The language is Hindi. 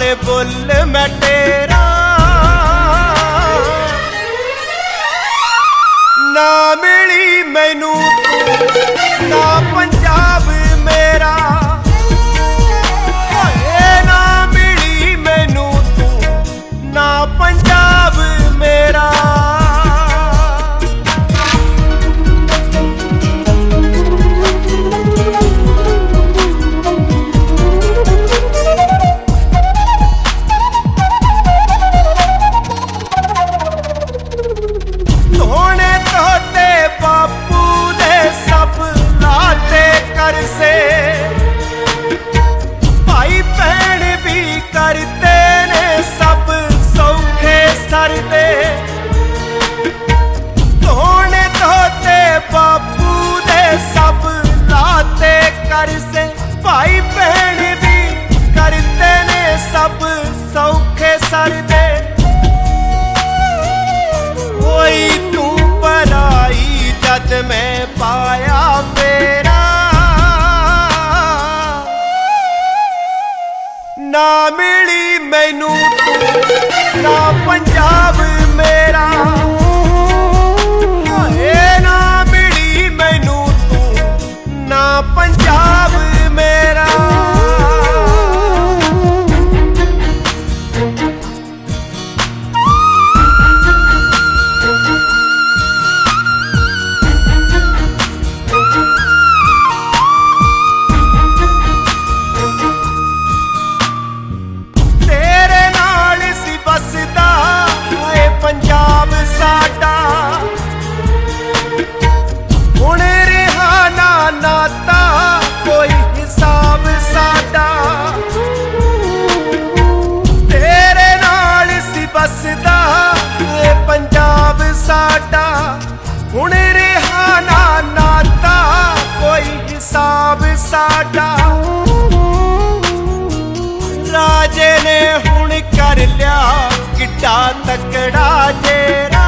बुल मैं तेरा, ना मिली मैनू तू ना पंजाब मेरा, ना मिली मैनू तू ना पंजाब मेरा। से भाई बहन भी करते ने सब सौखे सर दे, धोने धोते बापू दे सब लाते कर से, भाई बहन भी करते ने सब सौखे सर दे। कोई तू पराई जद मैं पाया मेरा, ना मिली मैनू तू ना पंजाब मेरा, ना मिली मैनू तू ना पंजाब मेरा। पंजाब साडा हुण रिहा ना नाता कोई हिसाब साडा, तेरे नाल सी बसदा ये पंजाब साडा, हुण रिहा ना नाता कोई हिसाब साडा। राजे ने हुण कर लिया किड्डा तकड़ा जेरा,